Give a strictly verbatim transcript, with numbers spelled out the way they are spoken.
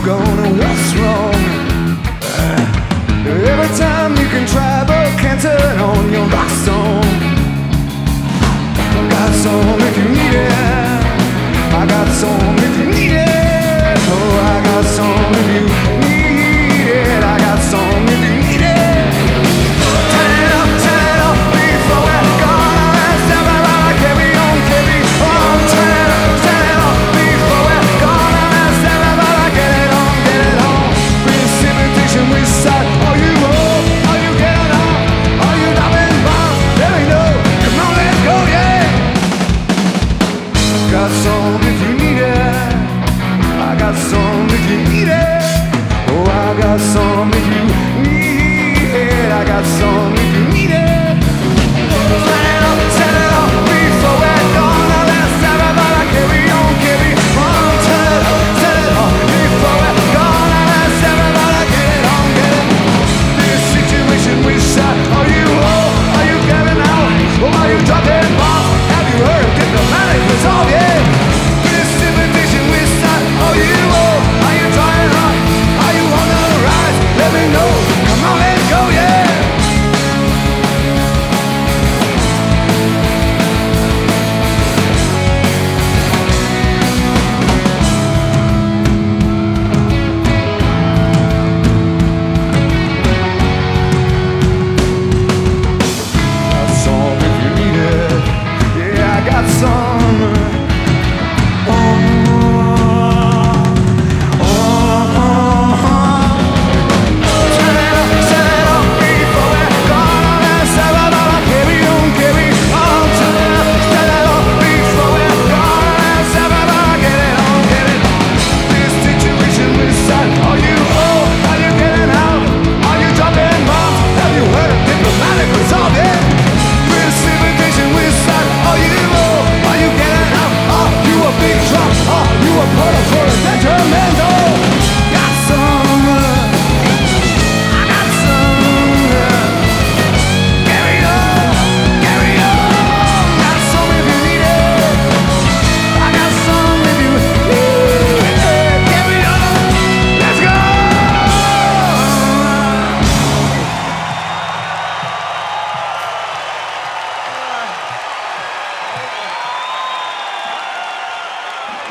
gone and what's wrong? Uh, every time you can try but can't turn on your rock song. I got some if you need it. I got some if you need it. Oh, I got some if you need it. I got some if you need it. Turn it up, turn it up before we're gone. Let's everybody carry on, carry on. Turn it up, turn it up before we're gone. Let's everybody get it on, get it on. Precipitation, we side. Are you home? Are you getting on? Are you dropping bombs? Let me know. Come on, let's go, yeah. Got some if you need it. I got some if you need it. Oh, I got some if you need it. I got some